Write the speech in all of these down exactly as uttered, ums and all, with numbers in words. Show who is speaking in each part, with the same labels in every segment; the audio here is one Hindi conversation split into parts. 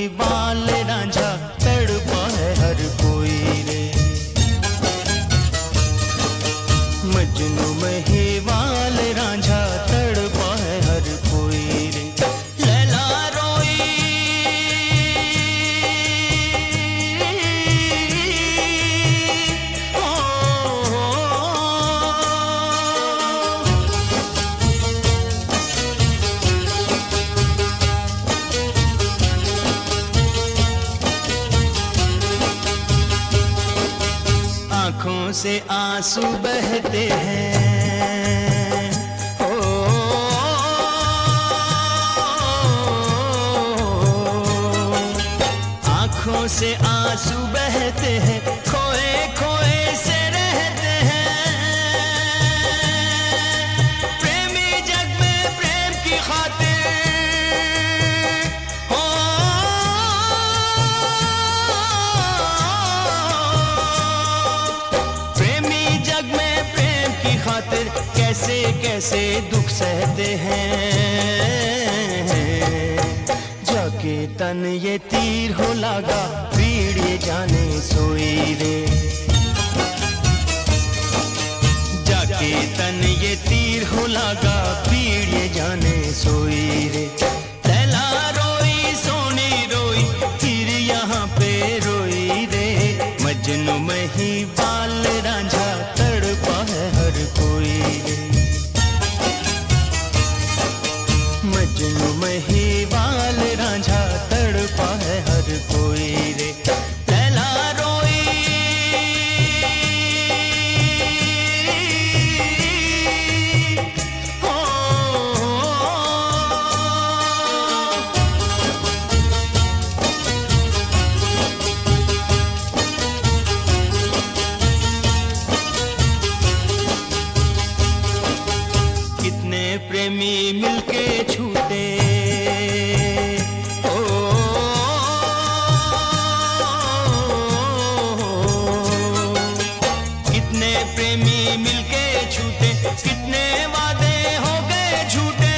Speaker 1: महिवाल रांझा तड़पा है हर कोई रे। मजनू महिवाल रांझा तड़पा है हर कोई रे। लैला रोई ओ, ओ, आँखों से आंसू बहते हैं ओ, आँखों से आंसू बहते हैं, खोए खोए से रहते हैं। प्रेमी जग में प्रेम की खातिर हो, प्रेमी जग में प्रेम की खातिर कैसे कैसे दुख सहते हैं। जाके तन ये तीर हो लागा, पीड़ ये जाने सोई रे। जाके तन ये तीर हो लागा, पीड़ ये जाने सोई रे। लैला रोई सोनी रोई, फिर यहाँ पे रोई रे। मजनू महिवाल रांझा तड़पा है हर कोई रे। मजनू महिवाल रांझा तड़पा है हर कोई रे। लैला रोई ओ, कितने प्रेमी मिलके छूटे ओ, कितने प्रेमी मिलके छूटे, कितने वादे हो गए झूठे।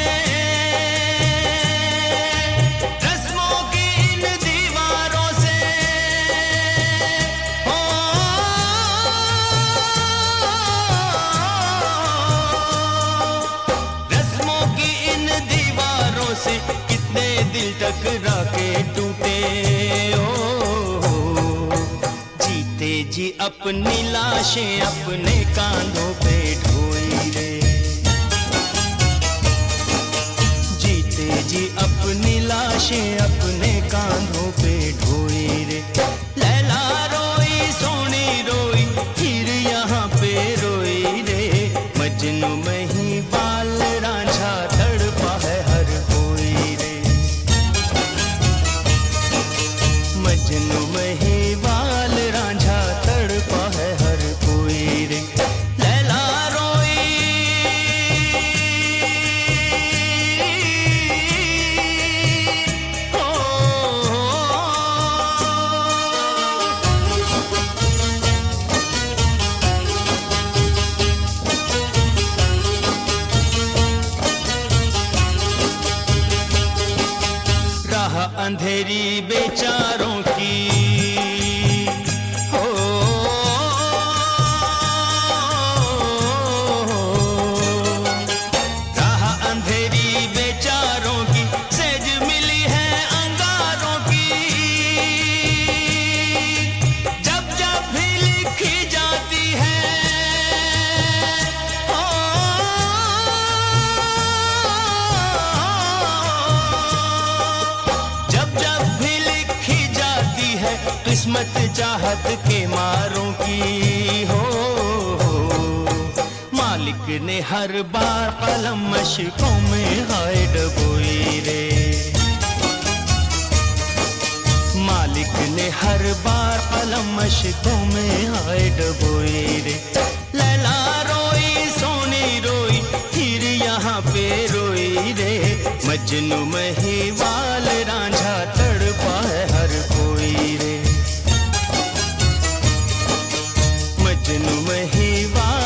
Speaker 1: रस्मों की इन दीवारों से ओ, रस्मों की इन दीवारों से कितने दिल टकरा के टूटे ओ। जीते जी अपनी लाशें अपने कांधों पे ढोई रे। जीते जी अपनी लाशें अपने कांधों पे ढोई रे। लैला रोई सोनी रोई, फिर यहाँ पे रोई रे। मजनू महिवाल रांझा तड़पा है हर कोई रे। मजनू महिवाल रांझा तड़पा है हर कोई रे। लैला रोई ओ, राह अंधेरी बेचारों की हो, राह अंधेरी बेचारों की, सेज मिली है अंगारों की। जब जब भी लिखी जाती है ओ, जब जब भी लिखी जाती है किस्मत चाहत के मारों की हो। मालिक ने हर बार कलम मशकों में हाय डबोई रे। मालिक ने हर बार कलम मशकों में हाय डबोई रे। लैला रोई सोनी रोई, फिर यहाँ पे रोई रे। मजनू महिवाल रांझा तड़पा है हर कोई रे। मजनू महिवाल